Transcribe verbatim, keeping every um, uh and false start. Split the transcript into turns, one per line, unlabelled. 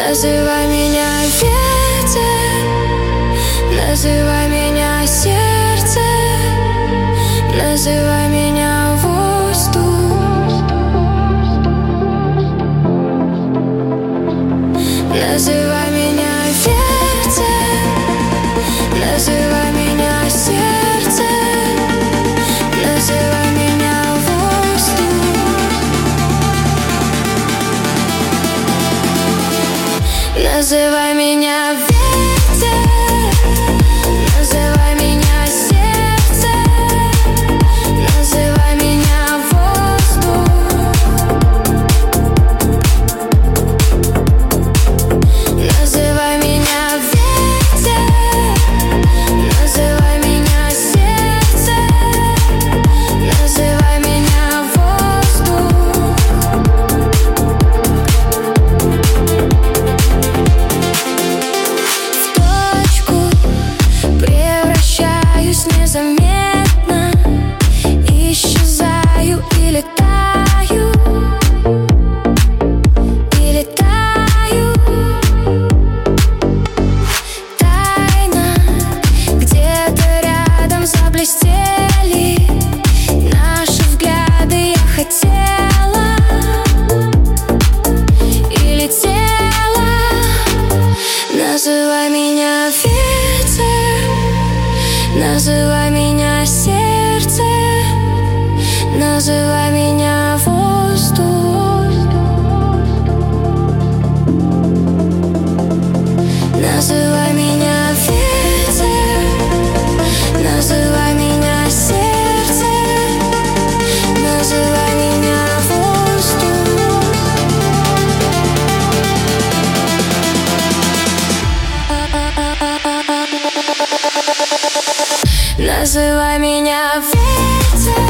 Называй меня ветер, называй меня сердце, называй меня воздух, называй меня ветер, называй меня сердце, называй меня воздух, называй меня ветер, называй меня сердце, называй меня воздух, называй меня ветер, называй меня сердце, называй меня воздух. В точку превращаюсь незаметно, исчезаю и летаю, и летаю. Тайна где-то рядом заблестели наши взгляды. Я хотела и летела. Называй меня ветер, называй меня сердце, называй меня воздух, называй меня ветер, называй меня сердце, называй меня воздух, называй меня ветер.